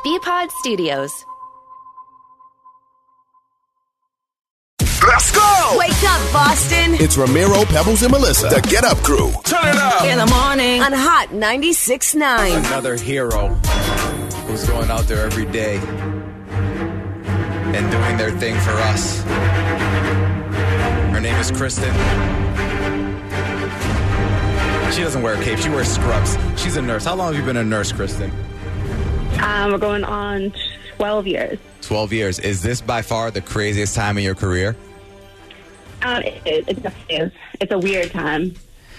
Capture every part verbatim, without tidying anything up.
B-Pod Studios. Let's go! Wake up, Boston. It's Ramiro, Pebbles, and Melissa, the Get Up Crew. Turn it up! In the morning on Hot ninety-six point nine. Another hero who's going out there every day and doing their thing for us. Her name is Kristen. She doesn't wear a cape. She wears scrubs. She's a nurse. How long have you been a nurse, Kristen? Um, we're going on twelve years. twelve years. Is this by far the craziest time in your career? Um, it, it, it definitely is. It's a weird time.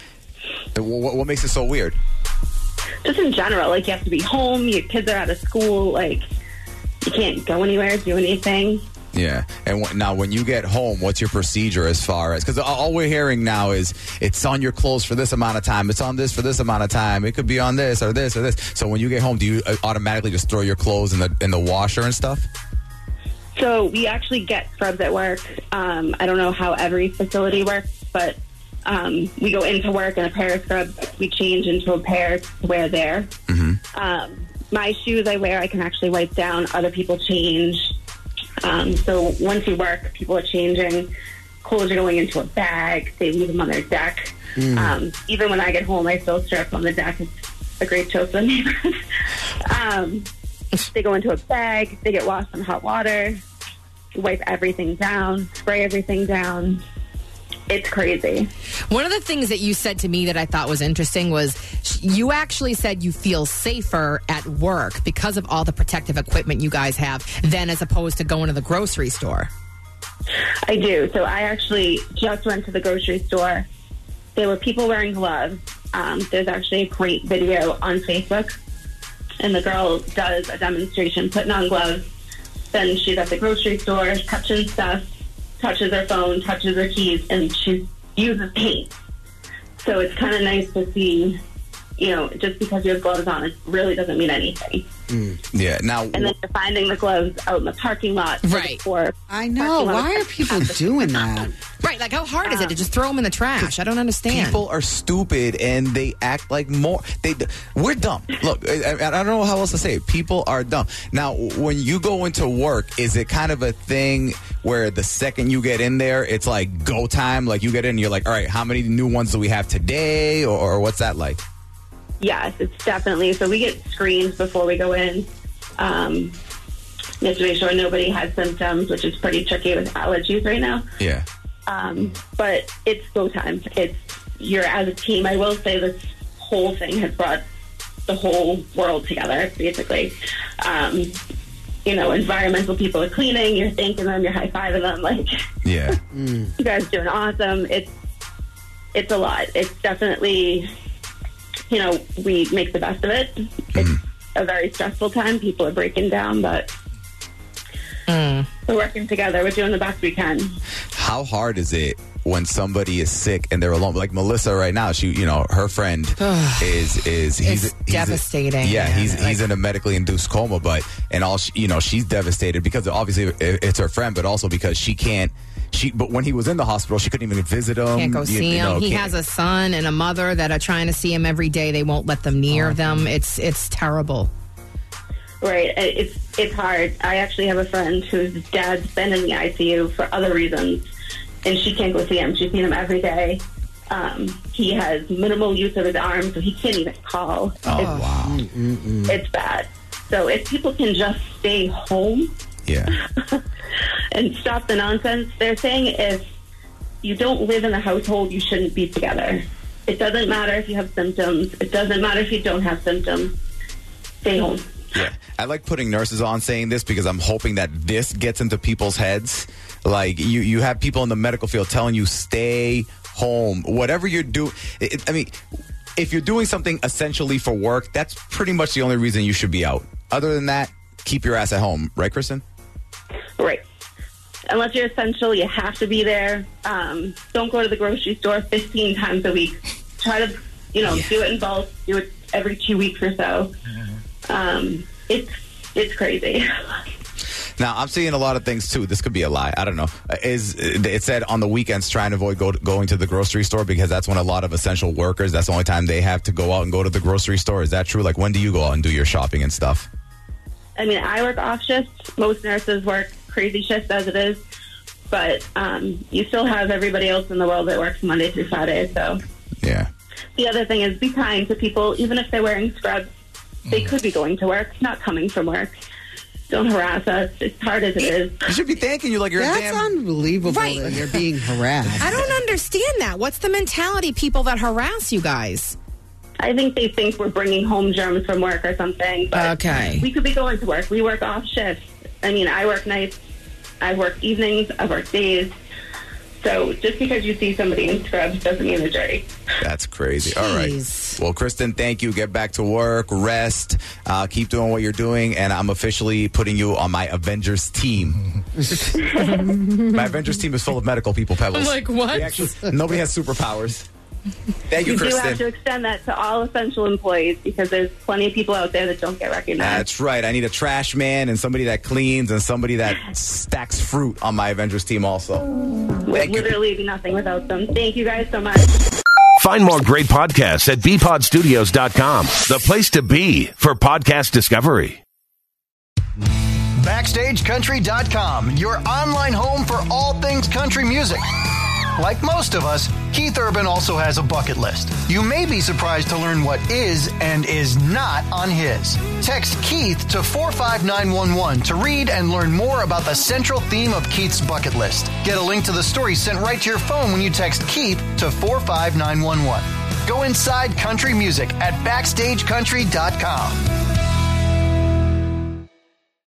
What, what makes it so weird? Just in general, like, you have to be home, your kids are out of school, like, you can't go anywhere, do anything. Yeah. And w- now when you get home, what's your procedure as far as, because all we're hearing now is it's on your clothes for this amount of time. It's on this for this amount of time. It could be on this or this or this. So when you get home, do you automatically just throw your clothes in the in the washer and stuff? So we actually get scrubs at work. Um, I don't know how every facility works, but um, we go into work in a pair of scrubs. We change into a pair to wear there. Mm-hmm. Um, my shoes I wear, I can actually wipe down. Other people change. Um, so once you work, people are changing. Clothes are going into a bag. They leave them on their deck. Mm. Um, even when I get home, I still strip on the deck. It's a great show for the neighbors. um, they go into a bag. They get washed in hot water. Wipe everything down. Spray everything down. It's crazy. One of the things that you said to me that I thought was interesting was you actually said you feel safer at work because of all the protective equipment you guys have than as opposed to going to the grocery store. I do. So I actually just went to the grocery store. There were people wearing gloves. Um, there's actually a great video on Facebook. And the girl does a demonstration putting on gloves. Then she's at the grocery store touching stuff. Touches her phone, touches her keys, and she uses paint. So it's kind of nice to see, you know, just because you have gloves on, it really doesn't mean anything. Mm. Yeah. Now, and then you're finding the gloves out in the parking lot. Right. For I know. Why are people doing that? Right. Like, how hard is it to just throw them in the trash? I don't understand. People are stupid and they act like more. They we're dumb. Look, I, I don't know how else to say it. People are dumb. Now, when you go into work, is it kind of a thing where the second you get in there, it's like go time? Like you get in, and you're like, all right, how many new ones do we have today, or, or what's that like? Yes, it's definitely. So we get screened before we go in. Um, we have to make sure nobody has symptoms, which is pretty tricky with allergies right now. Yeah. Um, but it's go time. It's you're as a team. I will say this whole thing has brought the whole world together, basically. Um, you know, environmental people are cleaning. You're thanking them. You're high-fiving them. Like, yeah, you guys are doing awesome. It's it's a lot. It's definitely, you know, we make the best of it. It's mm. a very stressful time. People are breaking down, but mm. we're working together. We're doing the best we can. How hard is it when somebody is sick and they're alone? Like Melissa right now, she, you know, her friend is is he's, it's he's devastating. A, yeah, man. he's like, he's in a medically induced coma, but and all she, you know, she's devastated because obviously it's her friend, but also because she can't. She, but when he was in the hospital, she couldn't even visit him. Can't go you, see you him. know, he can't. has a son and a mother that are trying to see him every day. They won't let them near oh. them. It's it's terrible. Right. It's it's hard. I actually have a friend whose dad's been in the I C U for other reasons, and she can't go see him. She's seen him every day. Um, he has minimal use of his arm, so he can't even call. Oh, it's, wow. Mm-mm. It's bad. So if people can just stay home... Yeah. and stop the nonsense. They're saying if you don't live in a household, you shouldn't be together. It doesn't matter if you have symptoms. It doesn't matter if you don't have symptoms. Stay home. Yeah. I like putting nurses on saying this because I'm hoping that this gets into people's heads. Like, you, you have people in the medical field telling you, stay home. Whatever you're doing. I mean, if you're doing something essentially for work, that's pretty much the only reason you should be out. Other than that, keep your ass at home. Right, Kristen? Right. Unless you're essential, you have to be there. Um, don't go to the grocery store fifteen times a week. Try to, you know, yeah. do it in bulk. Do it every two weeks or so. Um, it's it's crazy. Now, I'm seeing a lot of things, too. This could be a lie. I don't know. Is It said on the weekends try and avoid go, going to the grocery store because that's when a lot of essential workers, that's the only time they have to go out and go to the grocery store. Is that true? Like, when do you go out and do your shopping and stuff? I mean, I work off shifts. Most nurses work crazy shifts as it is. But um, you still have everybody else in the world that works Monday through Friday. So Yeah. the other thing is be kind to people, even if they're wearing scrubs. They could be going to work, not coming from work. Don't harass us. It's hard as it is. You should be thanking you like you're That's a damn... unbelievable Right. that you're being harassed. I don't understand that. What's the mentality, people that harass you guys? I think they think we're bringing home germs from work or something. But Okay. we could be going to work. We work off shifts. I mean, I work nights. I work evenings. I work days. So just because you see somebody in scrubs doesn't mean they're dirty. That's crazy. All Jeez. right. Well, Kristen, thank you. Get back to work, rest, uh, keep doing what you're doing, and I'm officially putting you on my Avengers team. My Avengers team is full of medical people, Pebbles. Like what? We actually, nobody has superpowers. Thank you, You do have to Kristen. extend that to all essential employees because there's plenty of people out there that don't get recognized. That's right. I need a trash man and somebody that cleans and somebody that stacks fruit on my Avengers team also. Would Thank you. literally be nothing without them. Thank you guys so much. Find more great podcasts at b pod studios dot com, the place to be for podcast discovery. Backstage Country dot com, your online home for all things country music. Like most of us, Keith Urban also has a bucket list. You may be surprised to learn what is and is not on his. Text Keith to four five nine one one to read and learn more about the central theme of Keith's bucket list. Get a link to the story sent right to your phone when you text Keith to four five nine one one. Go inside country music at backstage country dot com.